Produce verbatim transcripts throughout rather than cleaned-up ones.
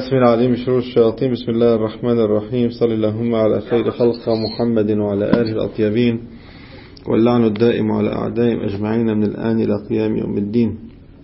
السميع العليم من شرور الشياطين. بسم الله الرحمن الرحيم. صلى اللهم على خير خلق محمد وعلى آله الأطيبين، واللعن الدائم على أعدائهم أجمعين من الآن إلى قيام يوم الدين.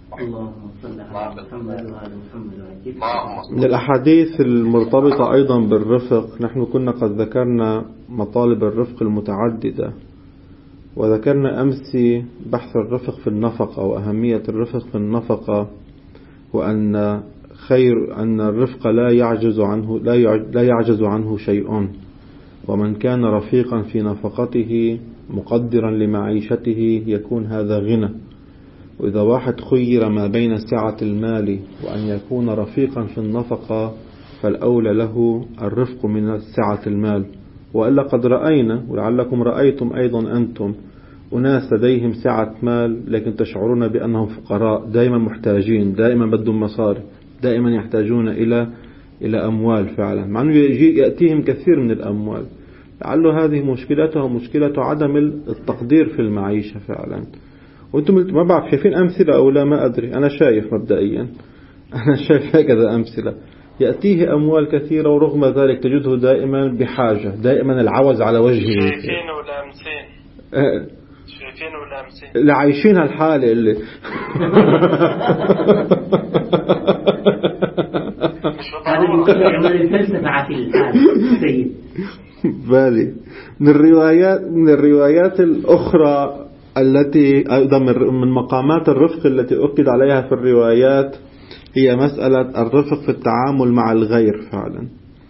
من الأحاديث المرتبطة أيضا بالرفق، نحن كنا قد ذكرنا مطالب الرفق المتعددة، وذكرنا أمس بحث الرفق في النفقة وأهمية الرفق في النفقة، وأن خير أن الرفق لا يعجز عنه لا يعجز عنه شيء، ومن كان رفيقا في نفقته مقدرا لمعيشته يكون هذا غنى. وإذا واحد خير ما بين سعة المال وأن يكون رفيقا في النفقة فالأولى له الرفق من سعة المال. وإلا قد رأينا ولعلكم رأيتم أيضا أنتم أناس لديهم سعة مال لكن تشعرون بأنهم فقراء، دائما محتاجين، دائما بدهم مصاري، دائما يحتاجون إلى إلى أموال فعلا، مع أنه يأتيهم كثير من الأموال. لعله هذه مشكلته مشكلة عدم التقدير في المعيشة فعلا. وأنتم ما بعرف شايفين أمثلة أو لا، ما أدري، أنا شايف مبدئيا أنا شايف هكذا أمثلة، يأتيه أموال كثيرة ورغم ذلك تجده دائما بحاجة، دائما العوز على وجهه. شايفين ولا أمسين؟ أه شايفين ولا أمسين؟ اللي عايشين هالحالة اللي هذا الفلسفة في الحال سيد بالي. من الروايات من الروايات الأخرى التي أيضا من مقامات الرفق التي أكد عليها في الروايات هي مسألة الرفق في التعامل مع الغير فعلا.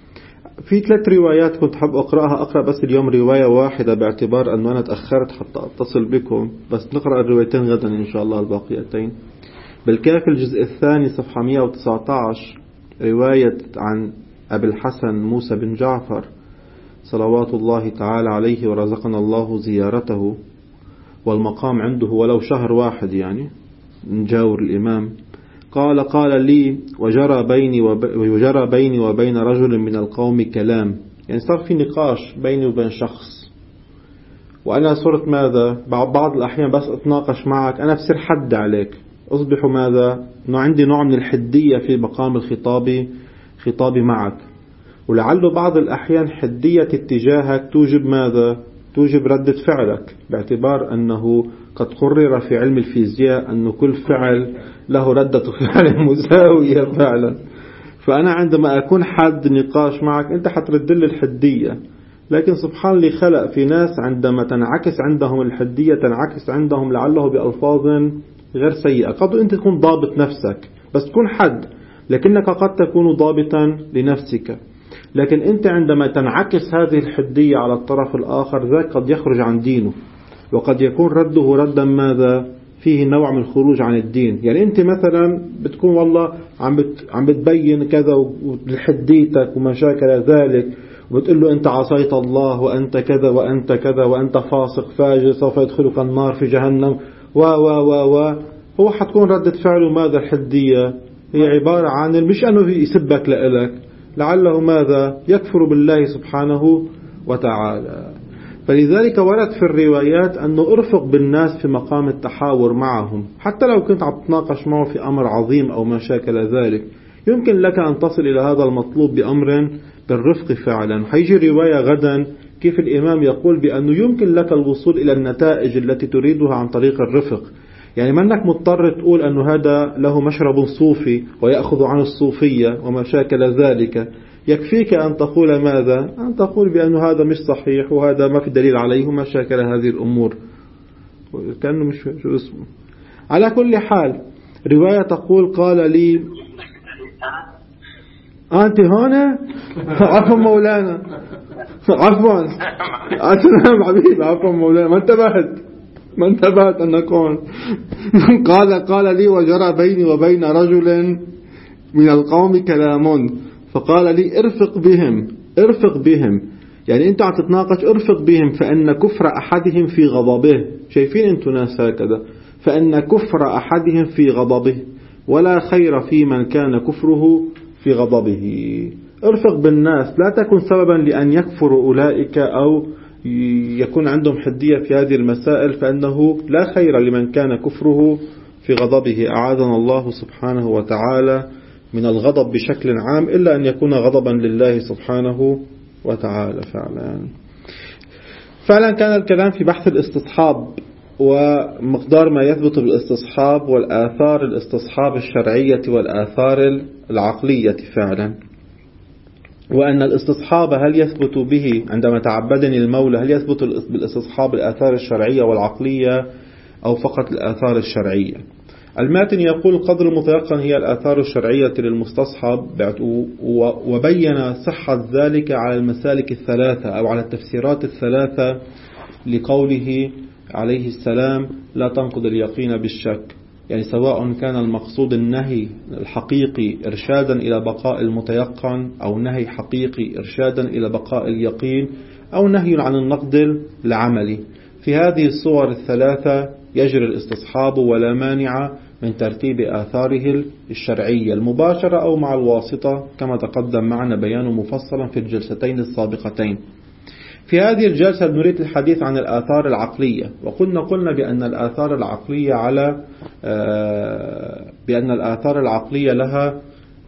في ثلاث روايات كنت حاب أقرأها، أقرأ بس اليوم رواية واحدة باعتبار أنه أنا تأخرت حتى أتصل بكم، بس نقرأ الروايتين غدا إن شاء الله الباقيتين. بالكافي الجزء الثاني صفحة مئة وتسعة عشر رواية عن أبي الحسن موسى بن جعفر صلوات الله تعالى عليه ورزقنا الله زيارته، والمقام عنده ولو شهر واحد يعني نجاور الإمام. قال قال لي وجرى بيني وجرى بيني وبين رجل من القوم كلام، يعني صار في نقاش بيني وبين شخص، وأنا صرت ماذا بعض الأحيان بس أتناقش معك أنا بصير حد عليك، أصبح ماذا أنه عندي نوع من الحدية في مقام الخطاب خطابي معك، ولعله بعض الأحيان حدية اتجاهك توجب ماذا توجب ردة فعلك، باعتبار أنه قد قرر في علم الفيزياء أن كل فعل له ردة فعل مساوية فعلا. فأنا عندما أكون حد نقاش معك أنت حترد لي الحدية، لكن سبحان الله خلق في ناس عندما تنعكس عندهم الحدية تنعكس عندهم لعله بألفاظ غير سيئة. قد أنت تكون ضابط نفسك بس تكون حد، لكنك قد تكون ضابطا لنفسك، لكن أنت عندما تنعكس هذه الحدية على الطرف الآخر ذاك قد يخرج عن دينه، وقد يكون رده ردا ماذا فيه نوع من الخروج عن الدين. يعني أنت مثلا بتكون والله عم بت عم بتبين كذا وحديتك ومشاكل ذلك، وبتقول له أنت عصيت الله وأنت كذا وأنت كذا وأنت فاسق فاجر سوف يدخلك النار في جهنم و و و و هو حتكون ردة فعله ماذا الحدية هي عبارة عن مش أنه يسبك لإلك، لعله ماذا يكفر بالله سبحانه وتعالى. فلذلك ورد في الروايات أنه ارفق بالناس في مقام التحاور معهم، حتى لو كنت عم تناقش معه في أمر عظيم أو ما شاكل ذلك، يمكن لك أن تصل إلى هذا المطلوب بأمر بالرفق فعلا. حيجي رواية غدا كيف الإمام يقول بأنه يمكن لك الوصول إلى النتائج التي تريدها عن طريق الرفق. يعني ما أنك مضطر تقول أنه هذا له مشرب صوفي ويأخذ عن الصوفية وما شاكل ذلك، يكفيك أن تقول ماذا أن تقول بأنه هذا مش صحيح وهذا ما في دليل عليه وما شاكل هذه الأمور، كأنه مش شو اسمه. على كل حال رواية تقول قال لي أنت هنا عفوا مولانا عفوا أسلام حبيبي عفوا مولانا ما انتبهت ما انتبهت أن أكون قال قال لي وجرى بيني وبين رجل من القوم كلام فقال لي ارفق بهم ارفق بهم يعني أنت عم تتناقش ارفق بهم فإن كفر أحدهم في غضبه. شايفين أنتم ناس هكذا، فإن كفر أحدهم في غضبه ولا خير في من كان كفره في غضبه. ارفق بالناس، لا تكن سببا لأن يكفروا أولئك أو يكون عندهم حدية في هذه المسائل، فإنه لا خير لمن كان كفره في غضبه. أعاذنا الله سبحانه وتعالى من الغضب بشكل عام إلا أن يكون غضبا لله سبحانه وتعالى. فعلا فعلا كان الكلام في بحث الاستصحاب ومقدار ما يثبت بالاستصحاب والآثار الاستصحاب الشرعية والآثار العقلية فعلا، وأن الاستصحاب هل يثبت به عندما تعبدني المولى، هل يثبت بالاستصحاب الآثار الشرعية والعقلية أو فقط الآثار الشرعية؟ الماتن يقول قدر المتيقن هي الآثار الشرعية للمستصحب، وبين صحة ذلك على المسالك الثلاثة أو على التفسيرات الثلاثة لقوله عليه السلام لا تنقض اليقين بالشك، يعني سواء كان المقصود النهي الحقيقي إرشادا إلى بقاء المتيقن أو نهي حقيقي إرشادا إلى بقاء اليقين أو نهي عن النقد العملي. في هذه الصور الثلاثة يجري الاستصحاب ولا مانع من ترتيب آثاره الشرعية المباشرة أو مع الواسطة كما تقدم معنا بيانه مفصلا في الجلستين السابقتين. في هذه الجلسة نريد الحديث عن الآثار العقلية، وقلنا قلنا بأن الآثار العقلية على بأن الآثار العقلية لها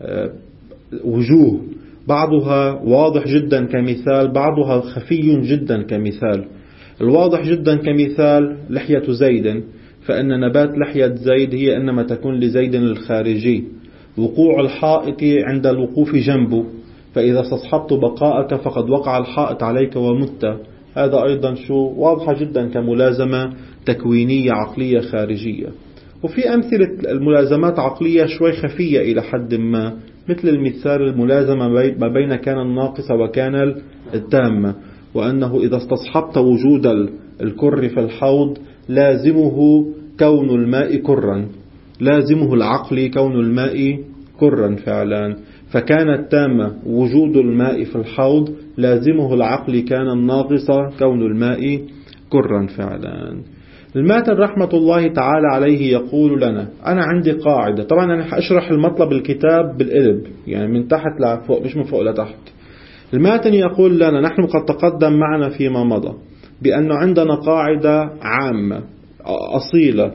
وجوه، بعضها واضح جدا كمثال، بعضها خفي جدا كمثال. الواضح جدا كمثال لحية زيد، فإن نبات لحية زيد هي إنما تكون لزيد الخارجي، وقوع الحائط عند الوقوف جنبه، فإذا استصحبت بقاءك فقد وقع الحائط عليك ومت. هذا أيضا شو واضحة جدا كملازمة تكوينية عقلية خارجية. وفي أمثلة الملازمات عقلية شوي خفية إلى حد ما، مثل المثال الملازمة ما بين كان الناقصة وكان التامة، وأنه إذا استصحبت وجود الكر في الحوض لازمه كون الماء كرا، لازمه العقل كون الماء كرا فعلا. فكان التامة وجود الماء في الحوض، لازمه العقل كان الناقصة كون الماء كرا فعلا. الماتن رحمة الله تعالى عليه يقول لنا أنا عندي قاعدة، طبعا أنا أشرح المطلب الكتاب بالقلب يعني من تحت لفوق مش من فوق لتحت. الماتن يقول لنا نحن قد تقدم معنا فيما مضى بأنه عندنا قاعدة عامة أصيلة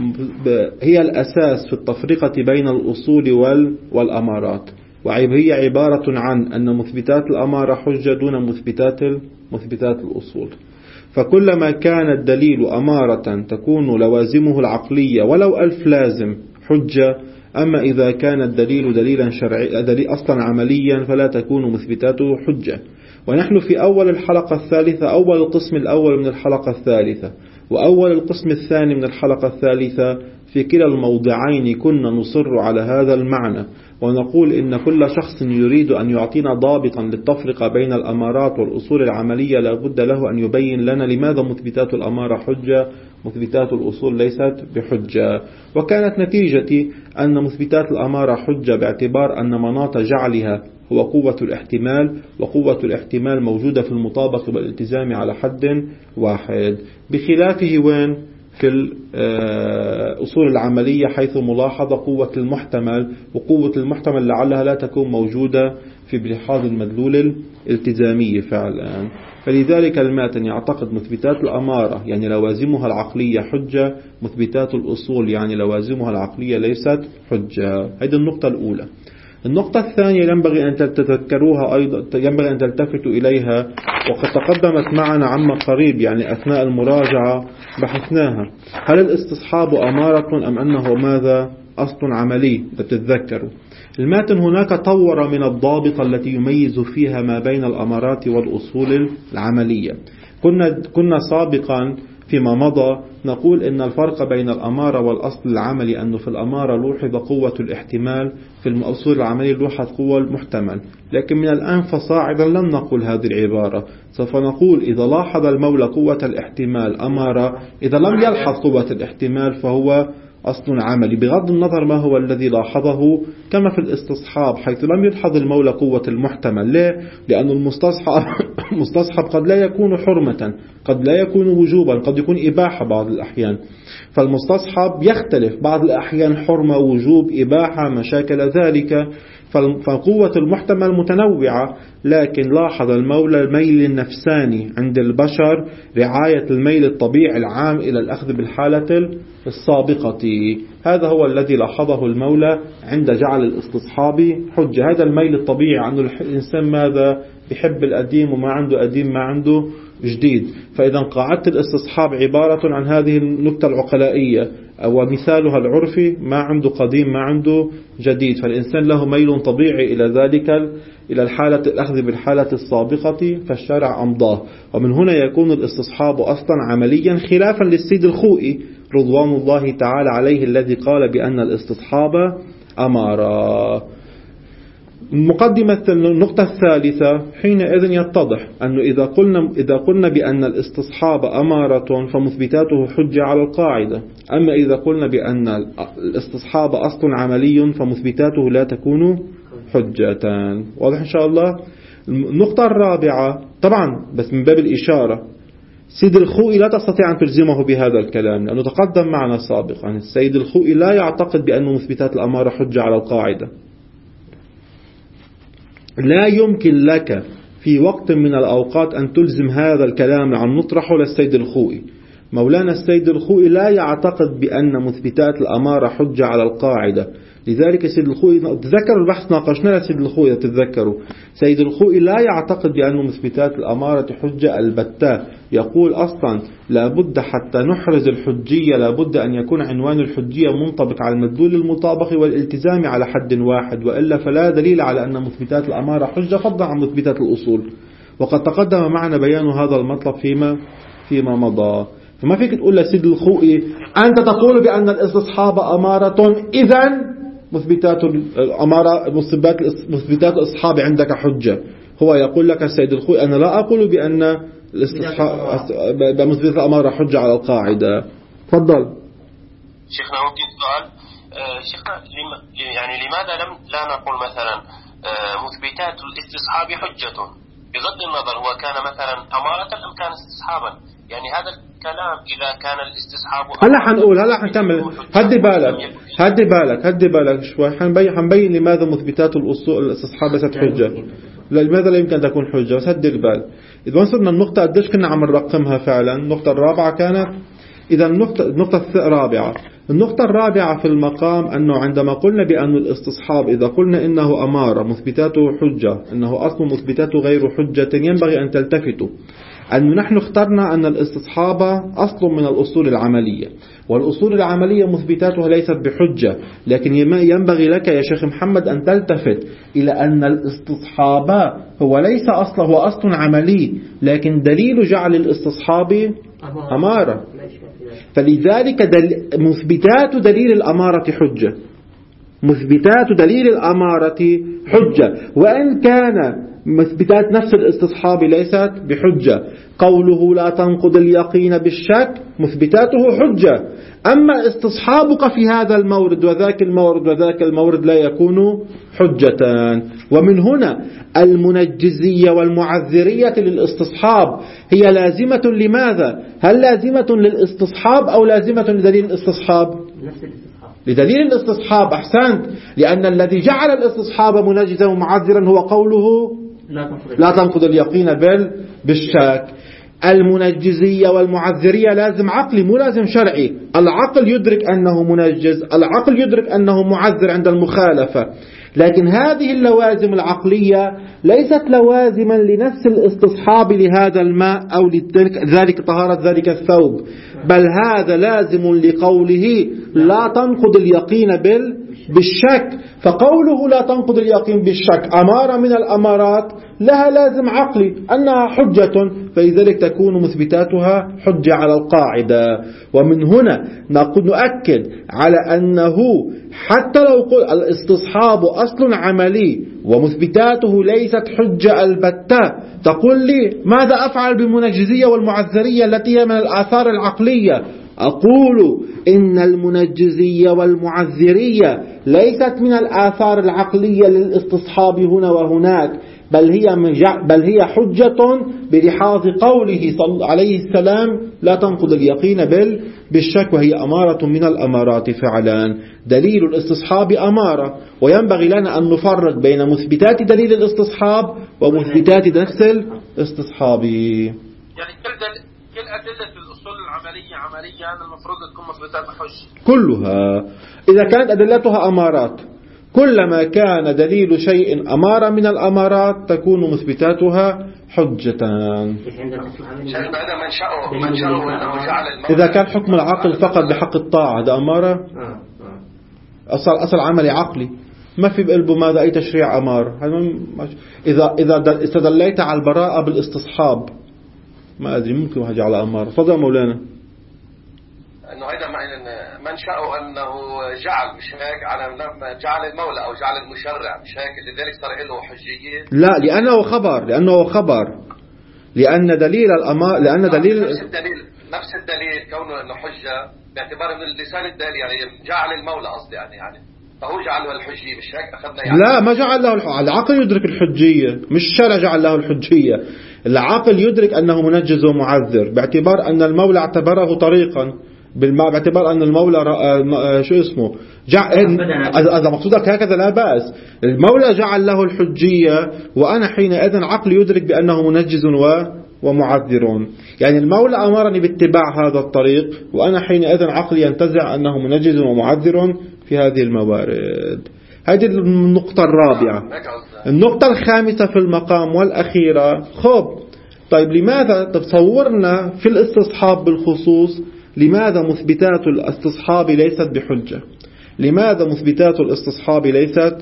هي الأساس في التفرقة بين الأصول والأمارات، وهي عبارة عن أن مثبتات الأمارة حجة دون مثبتات مثبتات الأصول. فكلما كان الدليل أمارة تكون لوازمه العقلية ولو ألف لازم حجة، أما إذا كان الدليل دليلا شرعي دليل أصلا عمليا فلا تكون مثبتاته حجة. ونحن في أول الحلقة الثالثة، أول القسم الأول من الحلقة الثالثة وأول القسم الثاني من الحلقة الثالثة، في كلا الموضعين كنا نصر على هذا المعنى، ونقول إن كل شخص يريد أن يعطينا ضابطا للتفرقة بين الأمارات والأصول العملية لابد له أن يبين لنا لماذا مثبتات الأمارة حجة، مثبتات الأصول ليست بحجة. وكانت نتيجتي أن مثبتات الأمارة حجة باعتبار أن مناط جعلها هو قوة الاحتمال، وقوة الاحتمال موجودة في المطابقة والالتزام على حد واحد، بخلافه وين في الأصول العملية حيث ملاحظة قوة المحتمل، وقوة المحتمل لعلها لا تكون موجودة في بلحاظ المدلول الالتزامي فعلا. فلذلك الماتن يعتقد مثبتات الأمارة يعني لوازمها العقلية حجة، مثبتات الأصول يعني لوازمها العقلية ليست حجة. هذه النقطة الأولى. النقطة الثانية ينبغي أن تتذكروها أيضا، ينبغي أن تلتفتوا إليها، وقد تقدمت معنا عما قريب يعني أثناء المراجعة بحثناها. هل الاستصحاب أمارة أم أنه ماذا أصل عملي؟ تتذكروا الماتن هناك طور من الضابط التي يميز فيها ما بين الأمارات والأصول العملية. كنا كنا سابقا فيما مضى نقول إن الفرق بين الأمارة والأصل العملي أنه في الأمارة لوحظ قوة الاحتمال، في الأصول العملية لوحظ قوة المحتمل. لكن من الآن فصاعدا لم نقول هذه العبارة، سوف نقول إذا لاحظ المولى قوة الاحتمال أمارة، إذا لم يلحظ قوة الاحتمال فهو أصل عملي، بغض النظر ما هو الذي لاحظه، كما في الاستصحاب حيث لم يلحظ المولى قوة المحتمل. ليه؟ لأن المستصحب مستصحب قد لا يكون حرمة، قد لا يكون وجوبا، قد يكون إباحة بعض الأحيان. فالمستصحب يختلف، بعض الأحيان حرمة، وجوب، إباحة، مشاكل ذلك. فقوة المحتمل متنوعة، لكن لاحظ المولى الميل النفساني عند البشر، رعاية الميل الطبيعي العام إلى الأخذ بالحالة السابقة. هذا هو الذي لاحظه المولى عند جعل الاستصحاب حجة. هذا الميل الطبيعي عن الإنسان ماذا بيحب القديم وما عنده قديم ما عنده جديد. فإذا قاعدة الاستصحاب عبارة عن هذه النكتة العقلائية ومثالها العرفي، ما عنده قديم ما عنده جديد، فالإنسان له ميل طبيعي إلى ذلك، إلى الحالة الأخذ بالحالة السابقة فالشرع أمضاه. ومن هنا يكون الاستصحاب أصلا عمليا خلافا للسيد الخوئي رضوان الله تعالى عليه الذي قال بأن الاستصحاب أمارة. مقدمة النقطة الثالثة، حينئذ يتضح أنه إذا قلنا, إذا قلنا بأن الاستصحاب أمارة فمثبتاته حجة على القاعدة، أما إذا قلنا بأن الاستصحاب أصل عملي فمثبتاته لا تكون حجتان. واضح إن شاء الله. النقطة الرابعة طبعا بس من باب الإشارة، سيد الخوئي لا تستطيع أن تلزمه بهذا الكلام لأنه تقدم معنا سابقا. السيد الخوئي لا يعتقد بأن مثبتات الأمارة حجة على القاعدة. لا يمكن لك في وقت من الأوقات أن تلزم هذا الكلام عن نطرحه للسيد الخوئي. مولانا السيد الخوئي لا يعتقد بأن مثبتات الأمارة حجة على القاعدة. لذلك سيد الخوئي، تذكروا البحث ناقشنا لسيد الخوئي، تتذكروا سيد الخوئي لا يعتقد بأن مثبتات الأمارة حجة البتة. يقول أصلا لابد حتى نحرز الحجية لابد أن يكون عنوان الحجية منطبق على المدلول المطابق والالتزام على حد واحد، وإلا فلا دليل على أن مثبتات الأمارة حجة فضلا عن مثبتات الأصول. وقد تقدم معنا بيان هذا المطلب فيما فيما مضى. فما فيك تقول لسيد الخوئي أنت تقول بأن الاستصحاب أمارة، إذن مثبتات الأمارة مثبتات الأصحاب عندك حجة. هو يقول لك السيد الخوئي أنا لا أقول بأن الاستصحاب مثبتات الأمارة حجة على القاعدة. تفضل شيخنا. ممكن سؤال شيخنا، يعني لماذا لم لا نقول مثلا مثبتات الاستصحاب حجة بغض النظر هو كان مثلا أمارة أم كان استصحابا؟ يعني هذا الكلام إذا كان الاستصحاب هلا حنقول هلا حنكمل. هدي بالك هدي بالك هدي بالك شوي، حنبين حنبين لماذا مثبتات الأصول الاستصحاب ليست حجة، لماذا لا يمكن أن تكون حجة. بس هدي البال. إذا وصلنا النقطة قديش كنا عم نرقمها فعلا. النقطة الرابعة كانت، إذا النقطة النقطة الرابعة النقطة الرابعة في المقام أنه عندما قلنا بأن الاستصحاب إذا قلنا إنه أمارة مثبتاته حجة، إنه أصل مثبتاته غير حجة، ينبغي أن تلتفتوا أن نحن اخترنا أن الاستصحاب أصل من الأصول العملية، والأصول العملية مثبتاتها ليست بحجة. لكن ينبغي لك يا شيخ محمد أن تلتفت إلى أن الاستصحاب هو ليس أصله، هو أصل عملي، لكن دليل جعل الاستصحاب أمارة. فلذلك دل... مثبتات دليل الأمارة حجة، مثبتات دليل الأمارة حجة، وإن كان مثبتات نفس الاستصحاب ليست بحجة. قوله لا تنقض اليقين بالشك مثبتاته حجة، أما استصحابك في هذا المورد وذاك المورد وذاك المورد لا يكون حجتان. ومن هنا المنجزية والمعذرية للاستصحاب هي لازمة لماذا؟ هل لازمة للاستصحاب أو لازمة لدليل الاستصحاب؟ لدليل الاستصحاب. أحسنت. لأن الذي جعل الاستصحاب منجزا ومعذرا هو قوله لا تنقض اليقين بل بالشك. المنجزية والمعذرية لازم عقلي مو لازم شرعي. العقل يدرك أنه منجز، العقل يدرك أنه معذر عند المخالفة، لكن هذه اللوازم العقلية ليست لوازما لنفس الاستصحاب لهذا الماء أو لذلك طهارة ذلك الثوب، بل هذا لازم لقوله لا تنقض اليقين بال بالشك. فقوله لا تنقض اليقين بالشك أمارة من الأمارات لها لازم عقلي أنها حجة، فلذلك تكون مثبتاتها حجة على القاعدة. ومن هنا نؤكد على أنه حتى لو قل الاستصحاب أصل عملي ومثبتاته ليست حجة البتة، تقول لي ماذا أفعل بالمنجزية والمعذرية التي هي من الآثار العقلية؟ أقول إن المنجزية والمعذرية ليست من الآثار العقلية للاستصحاب هنا وهناك، بل هي بل هي حجة بلحاظ قوله صلى عليه السلام لا تنقض اليقين بل بالشك، وهي أمارة من الأمارات فعلا. دليل الاستصحاب أمارة، وينبغي لنا أن نفرق بين مثبتات دليل الاستصحاب ومثبتات نفس الاستصحاب. يعني كل أدلة الأصول العملية عملية عملية المفروض تكون مثبتات حج كلها إذا كانت أدلتها أمارات. كلما كان دليل شيء أمارة من الأمارات تكون مثبتاتها حجة. إذا كان حكم العقل فقط بحق الطاعة هذا أمارة، أصل أصل عملي عقلي ما في بقلبه ماذا أي تشريع أمار. إذا إذا استدليت على البراءة بالاستصحاب ما أدري ممكن واحد على أمار. فضل مولانا أنه هذا منشأه أنه جعل مش هيك على جعل المولى أو جعل المشرع مش هيك لذلك صار له حجية. لا لأنه خبر لأنه خبر لأن دليل الأمار لأن دليل نفس الدليل نفس الدليل كونه أنه حجة باعتبار من لسان الدليل يعني جعل المولى قصدي يعني يعني فهو جعل له الحجية مش هيك أخذنا يعني. لا ما جعل له الحجية. العقل يدرك الحجية مش الشرع جعل له الحجية. العقل يدرك أنه منجز ومعذر باعتبار أن المولى اعتبره طريقا بالماء باعتبار أن المولى رأى شو اسمه جعل هذا مقصودك هكذا لا بأس. المولى جعل له الحجية وأنا حينئذ عقل يدرك بأنه منجز و ومعذرون. يعني المولى أمرني باتباع هذا الطريق وأنا حينئذ عقلي ينتزع أنه منجز ومعذر في هذه الموارد. هذه النقطة الرابعة. النقطة الخامسة في المقام والأخيرة خب طيب لماذا تصورنا في الاستصحاب بالخصوص لماذا مثبتات الاستصحاب ليست بحجة؟ لماذا مثبتات الاستصحاب ليست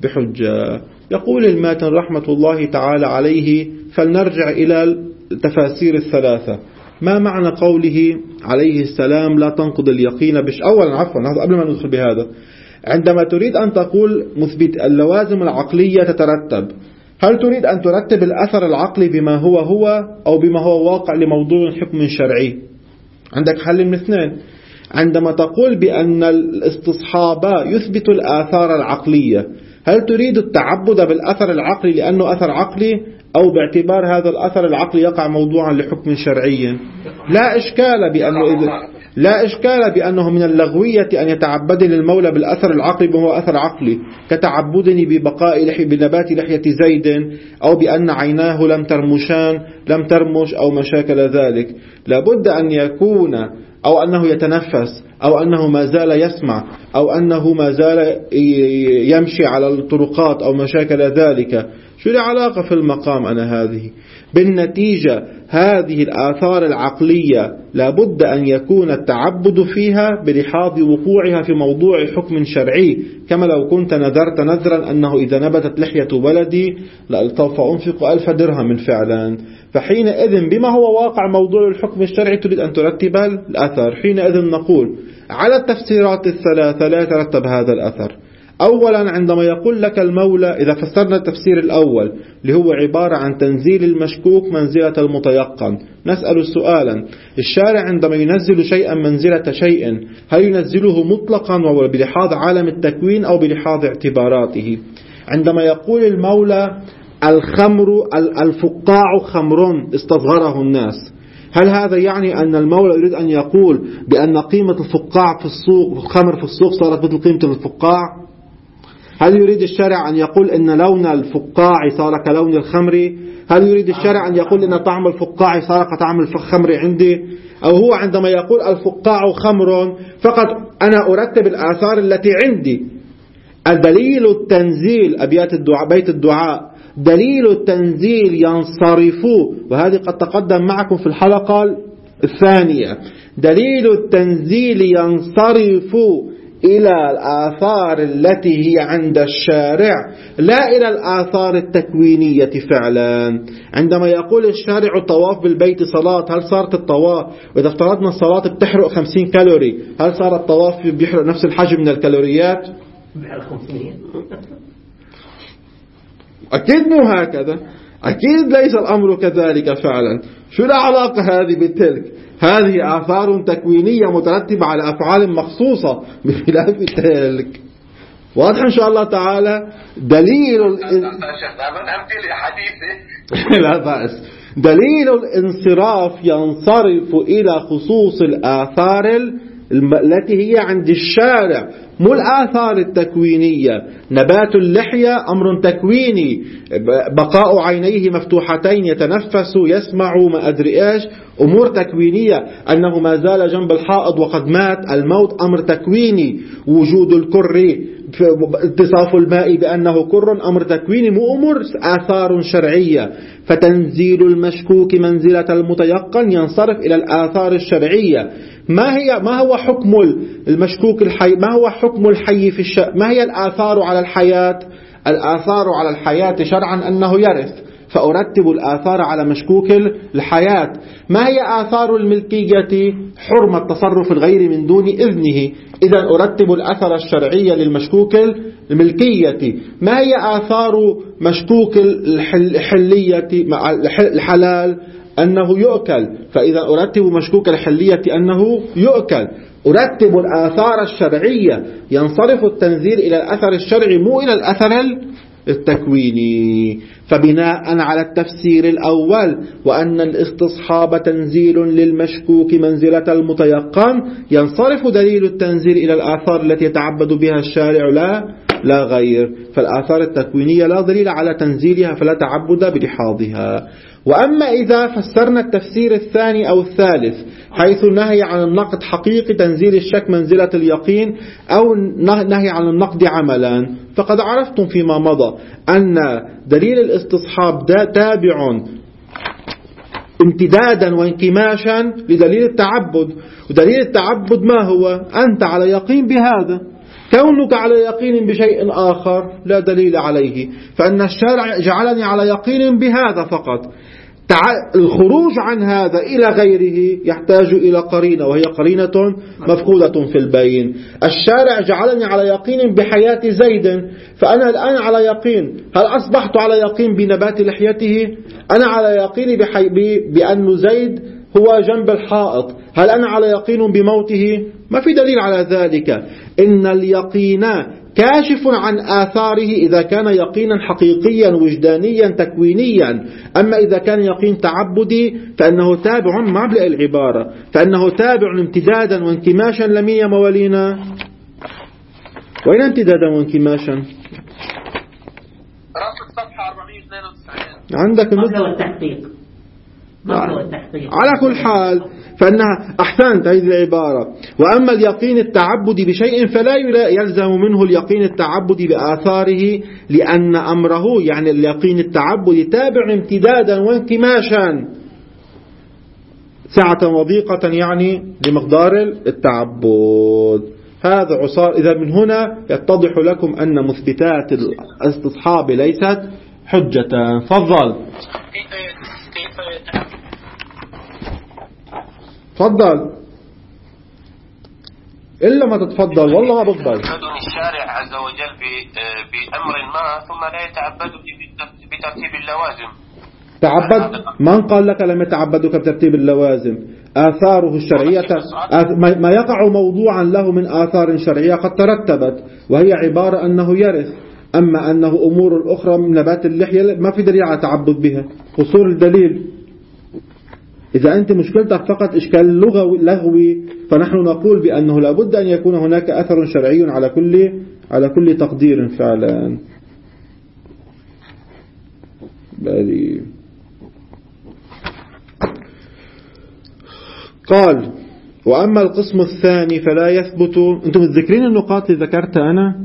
بحجة؟ يقول الماتن رحمة الله تعالى عليه فلنرجع إلى التفاسير الثلاثة. ما معنى قوله عليه السلام لا تنقض اليقين بش أولا عفوا قبل ما ندخل بهذا عندما تريد أن تقول مثبت اللوازم العقلية تترتب هل تريد أن ترتب الأثر العقلي بما هو هو أو بما هو واقع لموضوع حكم شرعي؟ عندك حل من اثنين. عندما تقول بأن الاستصحاب يثبت الآثار العقلية هل تريد التعبد بالأثر العقلي لأنه أثر عقلي أو باعتبار هذا الأثر العقلي يقع موضوعا لحكم شرعي؟ لا إشكال بأنه إذا لا إشكال بأنه من اللغوية أن يتعبدني للمولى بالأثر العقلي وهو أثر عقلي كتعبدني ببقاء لحي بنبات لحية زيد أو بأن عيناه لم ترمشان لم ترمش أو مشاكل ذلك. لابد أن يكون أو أنه يتنفس أو أنه ما زال يسمع أو أنه ما زال يمشي على الطرقات أو مشاكل ذلك. شو العلاقة في المقام أنا هذه؟ بالنتيجة هذه الآثار العقلية لابد أن يكون التعبد فيها بلحاظ وقوعها في موضوع حكم شرعي كما لو كنت نذرت نذرا أنه إذا نبتت لحية ولدي لألطف أنفق ألف درهم فعلا فحينئذ بما هو واقع موضوع الحكم الشرعي تريد أن ترتب الأثر. حينئذ نقول على التفسيرات الثلاثة لا يترتب هذا الأثر. أولا عندما يقول لك المولى إذا فسرنا التفسير الأول اللي هو عبارة عن تنزيل المشكوك منزلة المتيقن نسأل سؤالا الشارع عندما ينزل شيئا منزلة شيء هل ينزله مطلقا وبلحاظ عالم التكوين أو بلحاظ اعتباراته؟ عندما يقول المولى الخمر الفقاع خمر استصغره الناس هل هذا يعني أن المولى يريد أن يقول بأن قيمة الفقاع في السوق الخمر في السوق صارت مثل قيمة الفقاع؟ هل يريد الشارع أن يقول إن لون الفقاع صار كلون الخمر؟ هل يريد الشارع أن يقول إن طعم الفقاع صار كطعم الخمر عندي؟ أو هو عندما يقول الفقاع خمر فقط أنا أرتب الآثار التي عندي. الدليل التنزيل أبيات الدعاء بيت الدعاء دليل التنزيل ينصرف وهذه قد تقدم معكم في الحلقة الثانية. دليل التنزيل ينصرف إلى الآثار التي هي عند الشارع لا إلى الآثار التكوينية فعلا. عندما يقول الشارع الطواف بالبيت صلاة هل صارت الطواف وإذا افترضنا الصلاة بتحرق خمسين كالوري هل صار الطواف بيحرق نفس الحجم من الكالوريات؟ أكيد مو هكذا. أكيد ليس الأمر كذلك فعلا. شو العلاقة هذه بتلك؟ هذه آثار تكوينية مترتبة على أفعال مخصوصة بخلاف تلك. واضح إن شاء الله تعالى. دليل لا بأس. دليل الانصراف ينصرف إلى خصوص الآثار التي هي عند الشارع مو الآثار التكوينية. نبات اللحية أمر تكويني، بقاء عينيه مفتوحتين يتنفس يسمع ما أدري إيش، أمور تكوينية. أنه ما زال جنب الحائض وقد مات، الموت أمر تكويني. وجود الكر، اتصاف الماء بأنه كر، أمر تكويني، مو أمور آثار شرعية. فتنزيل المشكوك منزلة المتيقن ينصرف إلى الآثار الشرعية. ما هي ما هو حكم المشكوك الحي ما هو حكم الحي في الش ما هي الآثار على الحياة؟ الآثار على الحياة شرعا أنه يرث، فأرتب الآثار على مشكوك الحياة. ما هي آثار الملكية؟ حرمة تصرف الغير من دون إذنه، إذا أرتب الأثر الشرعي للمشكوك الملكية. ما هي آثار مشكوك الحلية الحلال؟ أنه يؤكل، فإذا أرتب مشكوك الحلية أنه يؤكل. أرتب الآثار الشرعية، ينصرف التنزيل إلى الأثر الشرعي مو إلى الأثر التكويني. فبناء على التفسير الأول وأن الاستصحاب تنزيل للمشكوك منزلة المتيقن، ينصرف دليل التنزيل إلى الآثار التي يتعبد بها الشارع لا لا غير. فالآثار التكوينية لا دليل على تنزيلها فلا تعبد بلحاظها. وأما إذا فسرنا التفسير الثاني أو الثالث حيث النهي عن النقد حقيقي تنزيل الشك منزلة اليقين، أو نهي عن النقد عملا، فقد عرفتم فيما مضى أن دليل الاستصحاب تابع امتدادا وانكماشا لدليل التعبد. ودليل التعبد ما هو؟ أنت على يقين بهذا، كونك على يقين بشيء آخر لا دليل عليه، فأن الشارع جعلني على يقين بهذا فقط. الخروج عن هذا إلى غيره يحتاج إلى قرينة، وهي قرينة مفقودة في البين. الشارع جعلني على يقين بحياة زيد، فأنا الآن على يقين. هل أصبحت على يقين بنبات لحيته؟ أنا على يقين بحي... بأن زيد هو جنب الحائط. هل أنا على يقين بموته؟ ما في دليل على ذلك. إن اليقين كاشف عن آثاره إذا كان يقينا حقيقيا وجدانيا تكوينيا. أما إذا كان يقين تعبدي فإنه تابع، مع بلع العبارة، فإنه تابع امتدادا وانكماشا لمن يا موالينا. وين امتدادا وانكماشا؟ رأس الصفحة أربعمائة واثنين وتسعين عندك مبلغ التحقيق. على كل حال فإنها أحسنت هذه العبارة. وأما اليقين التعبدي بشيء فلا يلزم منه اليقين التعبدي بآثاره، لأن أمره يعني اليقين التعبدي تابع امتدادا وانكماشا سعة وضيقة يعني لمقدار التعبد. هذا عصار. إذا من هنا يتضح لكم أن مثبتات الاستصحاب ليست حجة. تفضل تفضل. إلا ما تتفضل والله ما بقبل. يعبدني الشارع عز وجل بأمر ما ثم لا يتعبد بترتيب اللوازم. تعبد من قال لك لم يتعبدك بترتيب اللوازم؟ آثاره الشرعية ما يقع موضوعا له من آثار شرعية قد ترتبت، وهي عبارة أنه يرث. أما أنه أمور الأخرى من نبات اللحية ما في دليل على تعبد بها. قصور الدليل. إذا أنت مشكلتك فقط إشكال لغوي لغوي فنحن نقول بأنه لابد أن يكون هناك أثر شرعي على كل على كل تقدير فعلا. بلي. قال وأما القسم الثاني فلا يثبت. أنتم متذكرين النقاط اللي ذكرتها أنا؟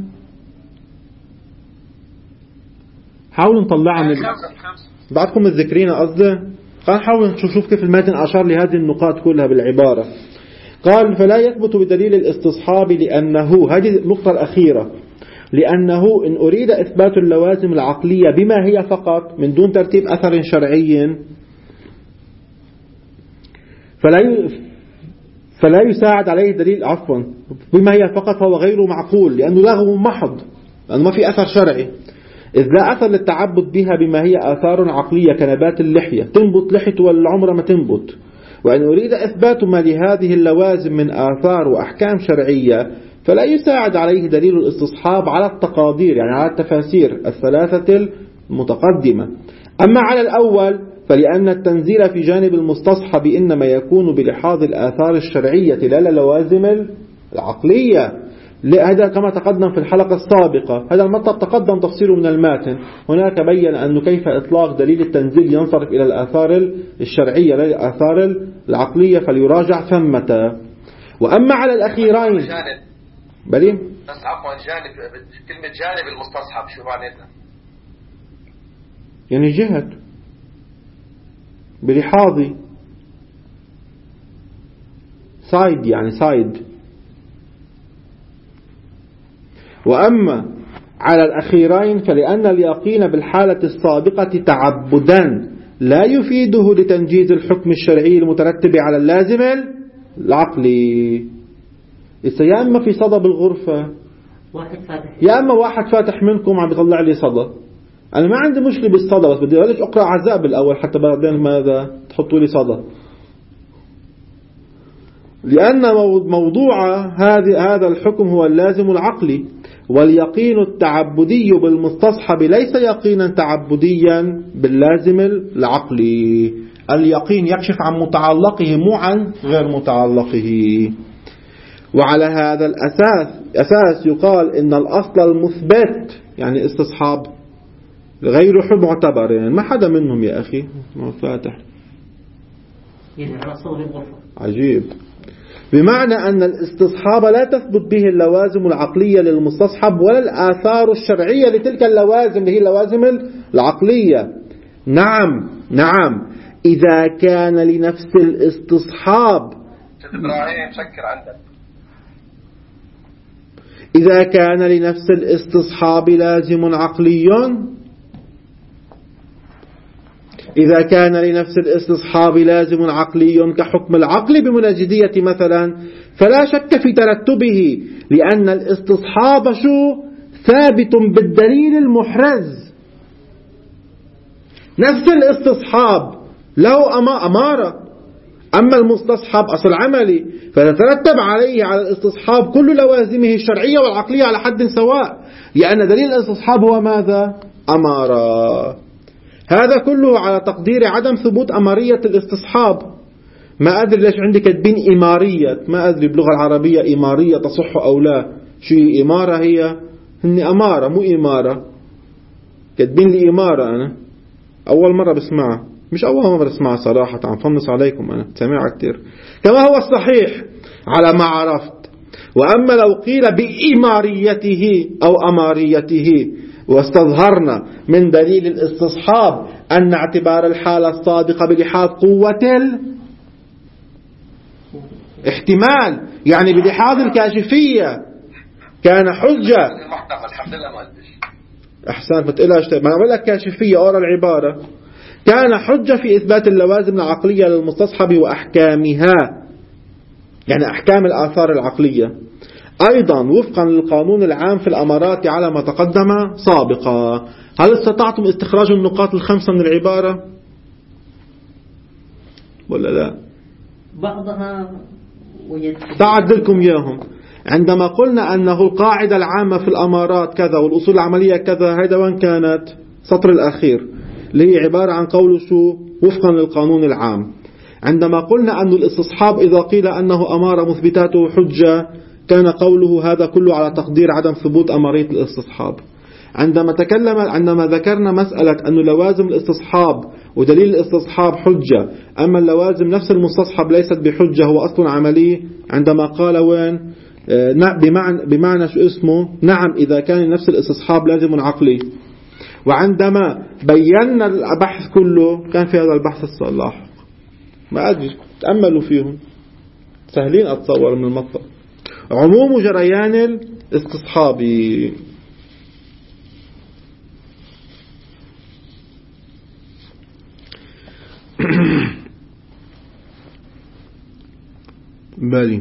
حاولوا نطلعها من بعدكم متذكرين قصدي. قال حاول نشوف كيف المتن أشار لهذه النقاط كلها بالعبارة. قال فلا يثبت بدليل الاستصحاب لأنه، هذه النقطة الأخيرة، لأنه إن أريد إثبات اللوازم العقلية بما هي فقط من دون ترتيب أثر شرعي فلا فلا يساعد عليه دليل عفوا بما هي فقط، فهو غير معقول لأنه لغو محض، لأنه ما في أثر شرعي. إذ لا أثر للتعبد بها بما هي آثار عقلية كنبات اللحية، تنبت لحية والعمر ما تنبت. وأن أريد إثبات ما لهذه اللوازم من آثار وأحكام شرعية فلا يساعد عليه دليل الاستصحاب على التقادير، يعني على التفاسير الثلاثة المتقدمة. أما على الأول فلأن التنزيل في جانب المستصحب إنما يكون بلحاظ الآثار الشرعية لا للوازم العقلية. هذا كما تقدم في الحلقة السابقة. هذا المطلب تقدم تفصيله من الماتن. هناك بين أنه كيف إطلاق دليل التنزيل ينصرف إلى الآثار الشرعية لا الآثار العقلية، فليراجع ثمة. وأما على الأخيرين بلي بس عفوا جانب، كلمة جانب المستصحب شو معناتها؟ يعني جهة بلحاظي سايد، يعني سايد. وأما على الأخيرين فلأن اليقين بالحالة السابقة تعبدا لا يفيده لتنجيز الحكم الشرعي المترتب على اللازم العقلي. يا أما في صدى بالغرفة، يا أما واحد فاتح منكم عم بيطلع لي صدى. أنا ما عندي مشكلة بالصدى، بس بدي أبلش أقرأ عزاء بالأول حتى بعدين ماذا تحطوا لي صدى. لأن موضوع هذا الحكم هو اللازم العقلي، واليقين التعبدي بالمستصحب ليس يقينا تعبديا باللازم العقلي. اليقين يكشف عن متعلقه مو عن غير متعلقه. وعلى هذا الأساس أساس يقال إن الأصل المثبت يعني استصحاب غير حب معتبر. يعني ما حدا منهم يا أخي ما فاتح عجيب. بمعنى أن الاستصحاب لا تثبت به اللوازم العقلية للمستصحب ولا الآثار الشرعية لتلك اللوازم اللي هي اللوازم العقلية. نعم نعم إذا كان لنفس الاستصحاب إبراهيم شكر عندك إذا كان لنفس الاستصحاب لازم عقلي إذا كان لنفس الاستصحاب لازم عقلي كحكم العقل بمنجدية مثلا، فلا شك في ترتبه، لأن الاستصحاب شو ثابت بالدليل المحرز. نفس الاستصحاب له أمارة، أما المستصحب أصل عملي، فتترتب عليه على الاستصحاب كل لوازمه الشرعية والعقلية على حد سواء، لأن دليل الاستصحاب هو ماذا؟ أمارة. هذا كله على تقدير عدم ثبوت أمارية الاستصحاب. ما أدري ليش عندي كاتبين إمارية، ما أدري باللغة العربية إمارية تصح أو لا. شو هي إمارة؟ هي هني أمارة مو إمارة. كاتبين لي إمارة، أنا أول مرة بسمعها، مش أول مرة بسمعها صراحة، عم فنص عليكم أنا سمعها كتير كما هو الصحيح على ما عرفت. وأما لو قيل بإماريته أو أماريته واستظهرنا من دليل الاستصحاب أن اعتبار الحالة الصادقة بلحاظ قوة الاحتمال، يعني بلحاظ الكاشفية كان حجة. الحمد لله ما قلتش أحسنت، ما تقلقش، ما أقول لك كاشفية أورا العبارة. كان حجة في إثبات اللوازم العقلية للمستصحب وأحكامها، يعني أحكام الآثار العقلية، أيضا وفقا للقانون العام في الأمارات على ما تقدم سابقا. هل استطعتم استخراج النقاط الخمسة من العبارة ولا لا؟ بعضها سأعدلكم إياهم. عندما قلنا أنه القاعدة العامة في الأمارات كذا والأصول العملية كذا، هذا وين كانت؟ سطر الأخير اللي هي عبارة عن قول شو وفقا للقانون العام. عندما قلنا أن الاستصحاب إذا قيل أنه أمارة مثبتاته حجة، كان قوله هذا كله على تقدير عدم ثبوت أمارية الاستصحاب. عندما تكلم عندما ذكرنا مسألة أن لوازم الاستصحاب ودليل الاستصحاب حجة، أما اللوازم نفس المستصحب ليست بحجة، هو أصل عملي. عندما قال وين بمعنى, بمعنى شو اسمه نعم إذا كان نفس الاستصحاب لازم عقلي. وعندما بينا البحث كله كان في هذا البحث الصلاح، ما أدري تأملوا فيهم سهلين أتصور من المطلب. عموم جريان الاستصحاب. بالي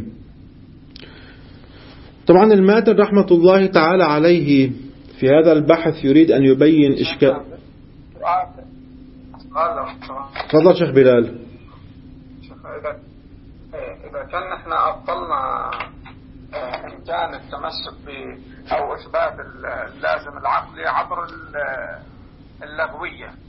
طبعا الماتن رحمة الله تعالى عليه في هذا البحث يريد أن يبين إشكال. تفضل شيخ بلال. إذا كان احنا أبطلنا إمكان التمسك ب أو إثبات اللازم العقلي عبر اللغوية،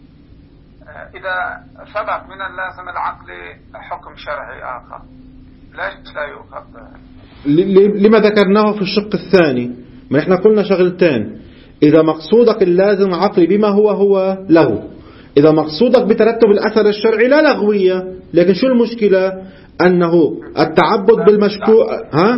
إذا ثبت من اللازم العقلي حكم شرعي آخر ليش لا يؤخذ لما ذكرناه في الشق الثاني؟ ما احنا قلنا شغلتين: إذا مقصودك اللازم العقلي بما هو هو له، إذا مقصودك بترتب الأثر الشرعي لا لغوية. لكن شو المشكلة؟ أنه التعبد بالمشكوك ها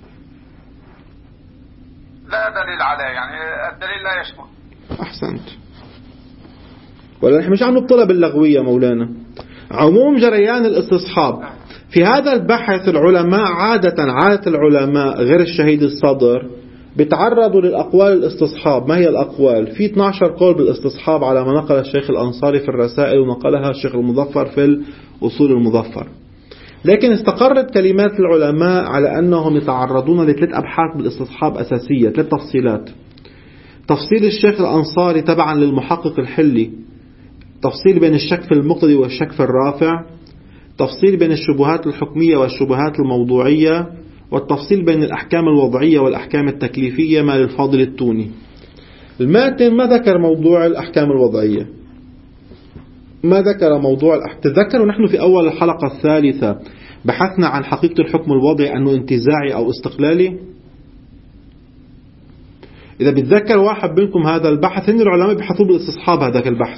لا دليل عليه، يعني الدليل لا يشمل. أحسنت. ولا نحن مش عم نبطلها باللغوية مولانا. عموم جريان الاستصحاب في هذا البحث، العلماء عادة عادة العلماء غير الشهيد الصدر بيتعرضوا للأقوال الاستصحاب. ما هي الأقوال؟ في اثني عشر قول بالاستصحاب على ما نقل الشيخ الأنصاري في الرسائل ونقلها الشيخ المظفر في الأصول المظفر. لكن استقرت كلمات العلماء على أنهم يتعرضون لثلاث أبحاث بالاستصحاب أساسية، ثلاث تفصيلات. تفصيل الشيخ الأنصاري تبعا للمحقق الحلي، تفصيل بين الشك في المقتضي والشك في الرافع، تفصيل بين الشبهات الحكمية والشبهات الموضوعية، والتفصيل بين الأحكام الوضعية والأحكام التكليفية ما للفاضل التوني. الماتن ما ذكر موضوع الأحكام الوضعية، ما ذكر موضوع الأحكام. تذكروا نحن في أول الحلقة الثالثة بحثنا عن حقيقة الحكم الوضعي أنه انتزاعي أو استقلالي. إذا بتذكر واحد منكم هذا البحث، إن العلماء بيبحثوا بالاستصحاب هذاك البحث،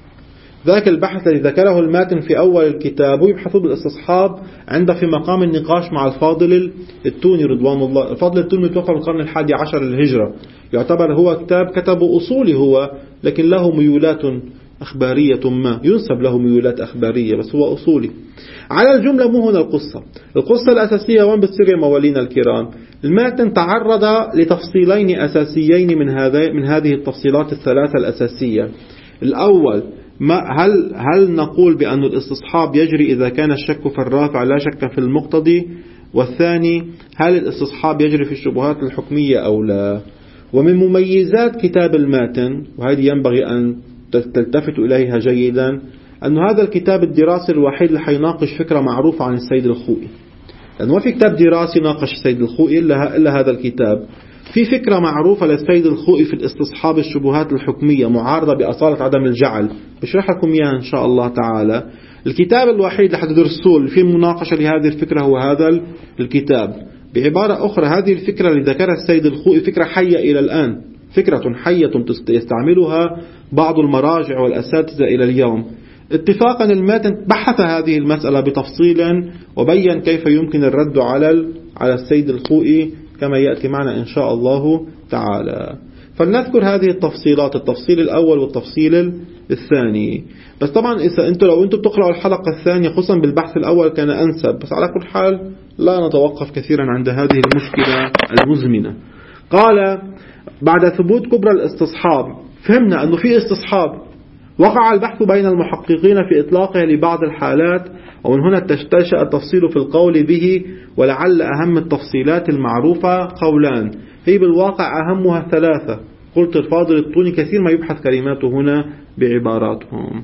ذاك البحث الذي ذكره الماتن في أول الكتاب، ويبحثوا بالاستصحاب عند في مقام النقاش مع الفاضل التوني رضوان الله. الفاضل التوني متوفى في القرن الحادي عشر للهجرة، يعتبر هو كتاب كتبه أصولي هو، لكن له ميولات أخبارية، ما ينسب له ميولات أخبارية، بس هو أصولي. على الجملة مو هنا القصة. القصة الأساسية وين بتصير يا موالينا الكرام؟ الماتن تعرض لتفصيلين أساسيين من هذه من هذه التفصيلات الثلاثة الأساسية. الأول، ما هل هل نقول بأن الاستصحاب يجري إذا كان الشك في الرافع لا شك في المقتضي؟ والثاني، هل الاستصحاب يجري في الشبهات الحكمية أو لا؟ ومن مميزات كتاب الماتن، وهذه ينبغي أن تلتفت إليها جيدا، أن هذا الكتاب الدراسي الوحيد اللي حيناقش فكرة معروفة عن السيد الخوئي، لأنه ما في كتاب دراسي ناقش السيد الخوئي إلا, إلا هذا الكتاب. في فكرة معروفة للسيد الخوئي في الاستصحاب الشبهات الحكمية معارضة بأصالة عدم الجعل، بشرح لكم إياها إن شاء الله تعالى. الكتاب الوحيد اللي حتدرسوه في مناقشة لهذه الفكرة هو هذا الكتاب. بعبارة أخرى، هذه الفكرة اللي ذكرها السيد الخوئي فكرة حية إلى الآن، فكرة حية يستعملها بعض المراجع والأساتذة إلى اليوم. اتفاقا الماتن بحث هذه المسألة بتفصيل وبين كيف يمكن الرد على على السيد الخوئي كما يأتي معنا إن شاء الله تعالى. فلنذكر هذه التفصيلات، التفصيل الأول والتفصيل الثاني. بس طبعا إذا أنتم لو أنتم بتقرأوا الحلقة الثانية خصوصا بالبحث الأول كان أنسب، بس على كل حال لا نتوقف كثيرا عند هذه المشكلة المزمنة. قال: بعد ثبوت كبرى الاستصحاب، فهمنا أنه في استصحاب، وقع البحث بين المحققين في إطلاقه لبعض الحالات، ومن هنا تشتشأ التفصيل في القول به. ولعل أهم التفصيلات المعروفة قولان، هي بالواقع أهمها ثلاثة. قلت الفاضل التوني كثير ما يبحث كلماته هنا بعباراتهم.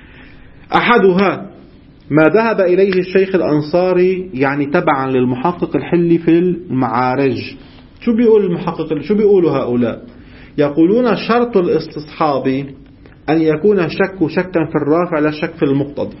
أحدها ما ذهب إليه الشيخ الأنصاري، يعني تبعا للمحقق الحلي في المعارج. شو بيقول المحقق؟ شو بيقولوا هؤلاء؟ يقولون شرط الاستصحاب أن يكون الشك شكا في الرافع لا شك في المقتضي.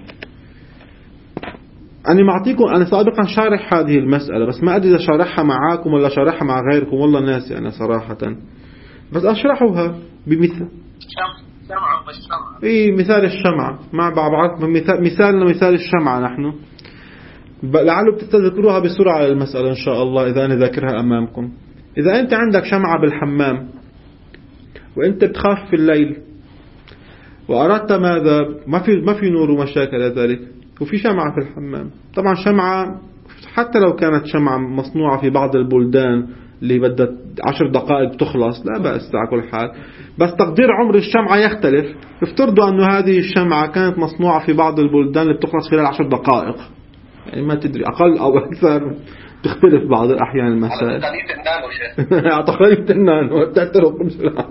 أنا معطيكم، أنا سابقا شارح هذه المسألة، بس ما أدري إذا شارحها معاكم ولا شارحها مع غيركم، والله ناسي أنا صراحة، بس أشرحها بمثال شمعة بالشمعة. إيه، مثال الشمعة مع بعض، مثال مثالنا مثال الشمعة. نحن لعله بتتذكروها بسرعة على المسألة إن شاء الله إذا أنا ذاكرها أمامكم. إذا أنت عندك شمعة بالحمام وأنت بتخاف في الليل وأردت ماذا، ما في ما في نور ومشاكل ذلك، وفي شمعة في الحمام. طبعا شمعة حتى لو كانت شمعة مصنوعة في بعض البلدان اللي بدها عشر دقائق بتخلص لا بأس على كل حال، بس تقدير عمر الشمعة يختلف. افترضوا أنه هذه الشمعة كانت مصنوعة في بعض البلدان اللي بتخلص خلال عشر دقائق، يعني ما تدري أقل أو أكثر، تختلف بعض الأحيان المسائل. على تقنية النانو شيخ. على تقنية النانو بتعترف بسرعة.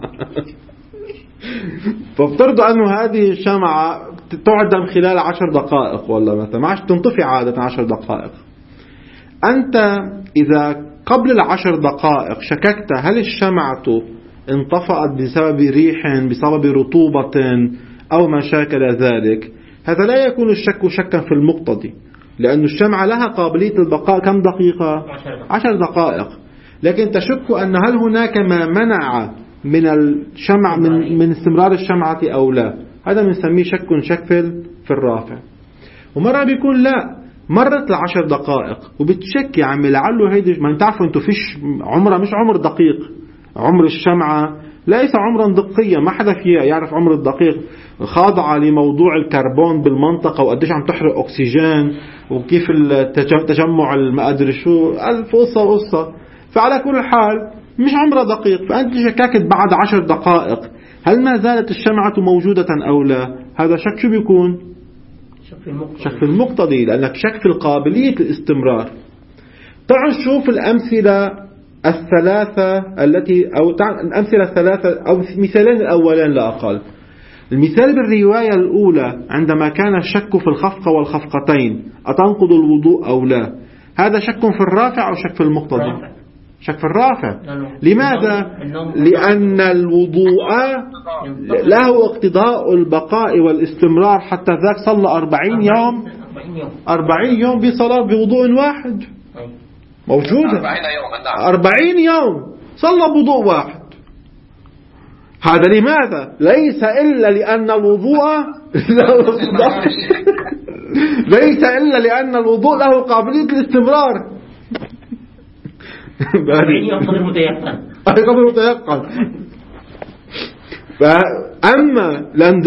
فافترضوا أنه هذه الشمعة تعدم خلال عشر دقائق ولا مثلا، ما عادش تنطفي عادة عشر دقائق. أنت إذا قبل العشر دقائق شككت هل الشمعة انطفأت بسبب ريح، بسبب رطوبة أو ما شاكل ذلك، هذا لا يكون الشك شكا في المقتضي، لأن الشمعة لها قابلية البقاء كم دقيقة؟ عشر دقائق. لكن تشك أن هل هناك ما منع من الشمع من, من استمرار الشمعة أو لا. هذا بنسميه شك شك في الرافع. ومرة بيكون لا، مرت العشر دقائق وبتشك يا عمي لعله هيدي، ما انتعرفوا انتوا فيش عمرها مش عمر دقيق. عمر الشمعة ليس عمرا دقيا، ما حدا فيها يعرف عمر الدقيق. خاضعة لموضوع الكربون بالمنطقة وقديش عم تحرق أكسجين وكيف التجمع ما أدري شو ألف قصة وقصة. فعلى كل حال مش عمرها دقيق. فأنت شككت بعد عشر دقائق هل ما زالت الشمعة موجودة أو لا؟ هذا شك شو بيكون؟ شك في المقتضي، لأنك شك في القابلية الاستمرار. تعال نشوف الأمثلة الثلاثة التي أو الأمثلة الثلاثة أو مثالين الأولين لا أقل. المثال بالرواية الأولى عندما كان الشك في الخفقة والخفقتين أتنقض الوضوء أو لا، هذا شك في الرافع أو شك في المقتضي؟ شك في الرافع. لماذا؟ لأن الوضوء له اقتضاء البقاء والاستمرار، حتى ذاك صلى أربعين يوم أربعين يوم بصلاة بوضوء واحد موجودة. أربعين يوم صلى بوضوء واحد. هذا لماذا؟ ليس إلا لأن الوضوء له ليس إلا لأن الوضوء له قابلية الاستمرار. قبل متيقن قبل متيقن. أما لن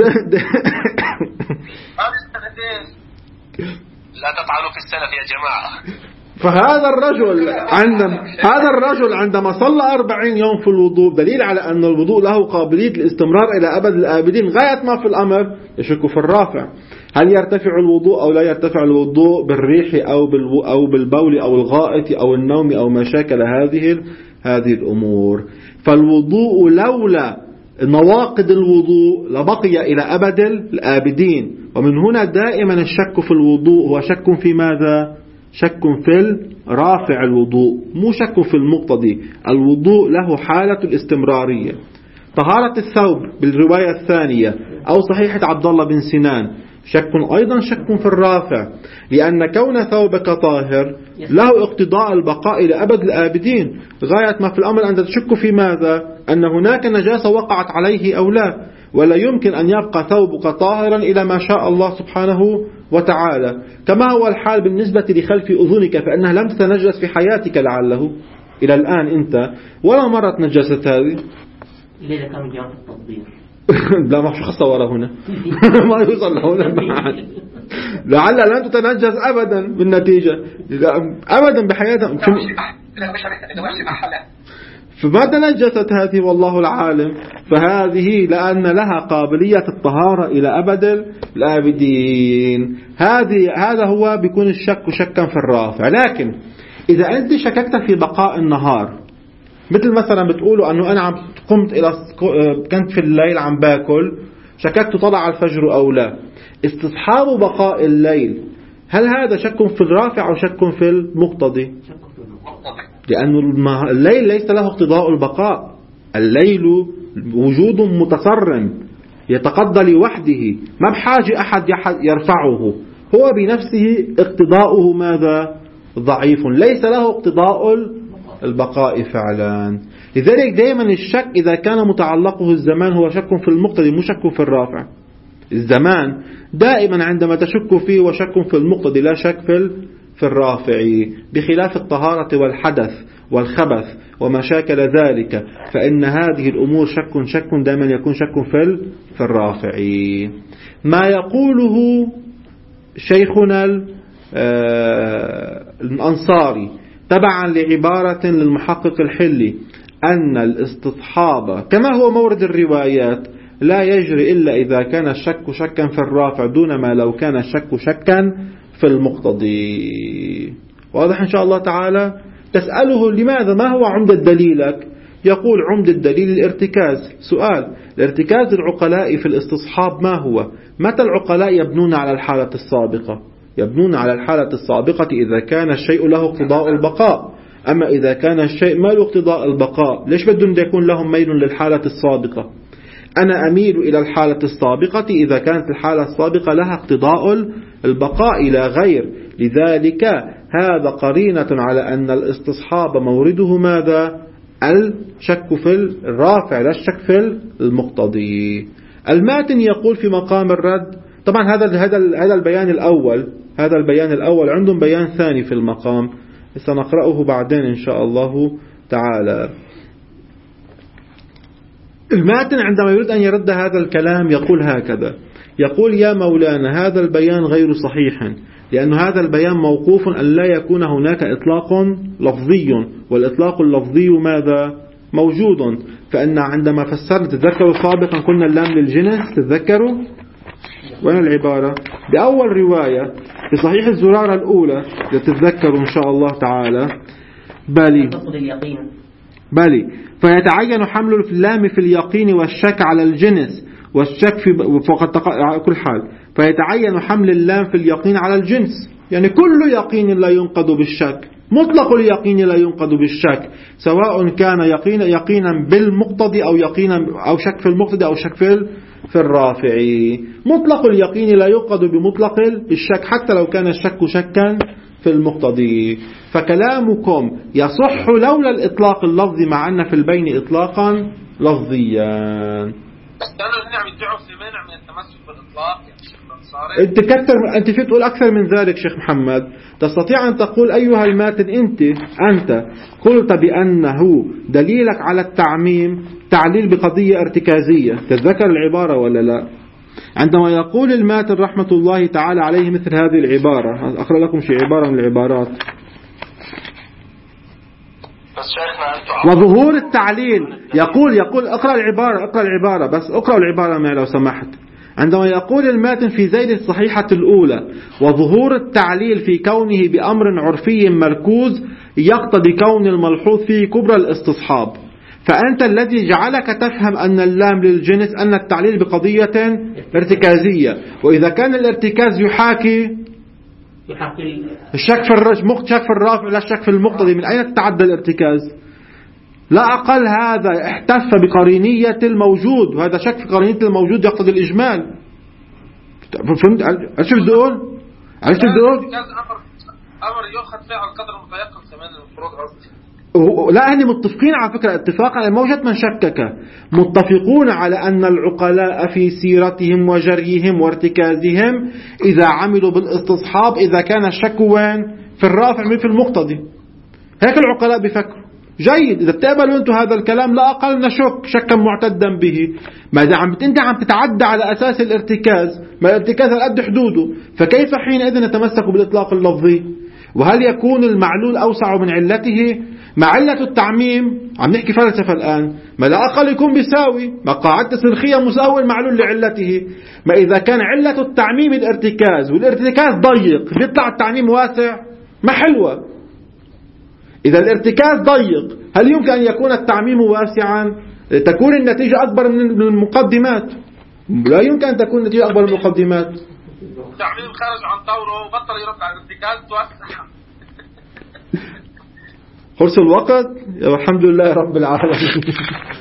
لا تطعنوا في السلف يا جماعة. فهذا الرجل عندما هذا الرجل عندما صلى أربعين يوم في الوضوء دليل على أن الوضوء له قابلية الاستمرار إلى أبد الآبدين. غاية ما في الأمر يشك في الرافع. هل يرتفع الوضوء أو لا يرتفع الوضوء بالريح أو أو بالبول أو الغائط أو النوم أو ما شاكل هذه هذه الأمور. فالوضوء لولا نواقض الوضوء لبقي إلى أبد الآبدين. ومن هنا دائما الشك في الوضوء هو شك في ماذا؟ شك في الرافع الوضوء، مو شك في المقتضي. الوضوء له حالة الاستمرارية. طهارة الثوب بالرواية الثانية أو صحيحة عبد الله بن سنان شك أيضا شك في الرافع، لأن كون ثوبك طاهر له اقتضاء البقاء إلى أبد الآبدين. غاية ما في الأمر أن تشك في ماذا؟ أن هناك نجاسة وقعت عليه أو لا. ولا يمكن أن يبقى ثوبك طاهرا إلى ما شاء الله سبحانه وتعالى. كما هو الحال بالنسبة لخلف أذنك، فإنها لم تنجس في حياتك لعله إلى الآن أنت ولا مرة تنجست هذه. إذا كانوا جاءوا في التطبيق لا ما شو خصة ورا هنا ما يوصل هنا لعل لن تتنجس أبدا بالنتيجة أبدا بحياتها. فما تنجست هذه والله العالم. فهذه لأن لها قابلية الطهارة إلى أبد الآبدين. هذه هذا هو بيكون الشك شكا في الرافع. لكن إذا أنت شككت في بقاء النهار، مثل مثلا بتقولوا أنه أنا عم قمت إلى كنت في الليل عم باكل، شككت طلع الفجر أو لا، استصحاب بقاء الليل، هل هذا شك في الرافع أو شك في المقتضي؟ لأن الليل ليس له اقتضاء البقاء. الليل وجود متصرم يتقضى لوحده، ما بحاجة أحد يرفعه، هو بنفسه اقتضاؤه ماذا؟ ضعيف، ليس له اقتضاء البقاء فعلا. لذلك دائما الشك إذا كان متعلقه الزمان هو شك في المقتضي مو شك في الرافع. الزمان دائما عندما تشك فيه وشك في المقتضي لا شك في في الرافع، بخلاف الطهارة والحدث والخبث وما شاكل ذلك، فإن هذه الأمور شك شك دائما يكون شك في في الرافع. ما يقوله شيخنا الأنصاري تبعا لعبارة للمحقق الحلي أن الاستصحاب كما هو مورد الروايات لا يجري إلا إذا كان الشك شكا في الرافع دون ما لو كان الشك شكا في المقتضي. واضح إن شاء الله تعالى. تسأله لماذا ما هو عمدة دليلك؟ يقول عمدة دليل الارتكاز. سؤال: الارتكاز العقلاء في الاستصحاب ما هو؟ متى العقلاء يبنون على الحالة السابقة؟ يبنون على الحالة السابقة إذا كان الشيء له اقتضاء البقاء. أما إذا كان الشيء ما له اقتضاء البقاء ليش بدهم يكون لهم ميل للحالة السابقة؟ أنا أميل إلى الحالة السابقة إذا كانت الحالة السابقة لها اقتضاء البقاء إلى غير. لذلك هذا قرينة على أن الاستصحاب مورده ماذا؟ الشك في الرافع لا الشك في المقتضي. الماتن يقول في مقام الرد، طبعا هذا هذا هذا البيان الأول، هذا البيان الأول عندهم بيان ثاني في المقام سنقرأه بعدين إن شاء الله تعالى. الماتن عندما يريد أن يرد هذا الكلام يقول هكذا، يقول يا مولانا هذا البيان غير صحيح، لأن هذا البيان موقوف أن لا يكون هناك إطلاق لفظي، والإطلاق اللفظي ماذا؟ موجود. فإن عندما فسرنا تذكروا سابقا قلنا اللام للجنس، تذكروا وين العبارة؟ بأول رواية في صحيح الزرارة الأولى تتذكروا إن شاء الله تعالى. بلي بلي فيتعين حمل اللام في اليقين والشك على الجنس، والشك في فقد تق... على كل حال فيتعين حمل اللام في اليقين على الجنس، يعني كل يقين لا ينقض بالشك، مطلق اليقين لا ينقض بالشك، سواء كان يقين يقينا بالمقتضي أو يقينا أو شك في المقتضي أو شك في في الرافع. مطلق اليقين لا ينقض بمطلق الشك حتى لو كان الشك شكا في المقتضي. فكلامكم يصح لولا الإطلاق اللفظي، مع أن في البين إطلاقا لفظيا. انت كتر انت في تقول اكثر من ذلك شيخ محمد. تستطيع ان تقول ايها الماتن انت انت قلت بانه دليلك على التعميم تعليل بقضية ارتكازية، تتذكر العبارة ولا لا؟ عندما يقول الماتن رحمة الله تعالى عليه مثل هذه العبارة، اقرأ لكم شيء عبارة من العبارات. وظهور التعليل يقول يقول اقرأ العبارة اقرأ العبارة بس اقرأ العبارة معي لو سمحت. عندما يقول الماتن في زيد الصحيحة الأولى وظهور التعليل في كونه بأمر عرفي مركوز يقتضي كون الملحوظ فيه كبرى الاستصحاب، فأنت الذي جعلك تفهم أن اللام للجنس أن التعليل بقضية ارتكازية، وإذا كان الارتكاز يحاكي الشك في الشك في الرافع لا الشك في المقتضي، من أين تتعدى الارتكاز؟ لا أقل هذا احتف بقرينية الموجود، وهذا شك في قرينية الموجود يقتضي الإجمال. فهمت؟ عرفت شو بدي أقول؟ عرفت شو بدي أقول؟ أمر يأخذ فيه على القدر المتيقن كمان المفروض قصدي. لا هني متفقين على فكرة اتفاقا، موجة من شكك متفقون على أن العقلاء في سيرتهم وجريهم وارتكازهم إذا عملوا بالاستصحاب إذا كان الشك وين؟ في الرافع من في المقتضي. هيك العقلاء بيفكروا. جيد، إذا بتقبلوا أنتم هذا الكلام لا أقل نشك شكا معتدا به. ما إذا عم أنت عم تتعدى على أساس الارتكاز، ما الارتكاز على قد حدوده، فكيف حينئذ نتمسك بالإطلاق اللفظي؟ وهل يكون المعلول أوسع من علته؟ مع علة التعميم عم نحكي فلسفة الآن، ما لا أقل يكون بيساوي، ما قاعدة سلخية مساوي المعلول لعلته. ما إذا كان علة التعميم الارتكاز والارتكاز ضيق بيطلع التعميم واسع، ما حلوة. إذا الارتكاز ضيق هل يمكن أن يكون التعميم واسعا؟ تكون النتيجة أكبر من المقدمات. لا يمكن أن تكون النتيجة أكبر من المقدمات. التعميم خارج عن طوره وبطل يرد على الارتكاز توسع. خلص الوقت، الحمد لله رب العالمين.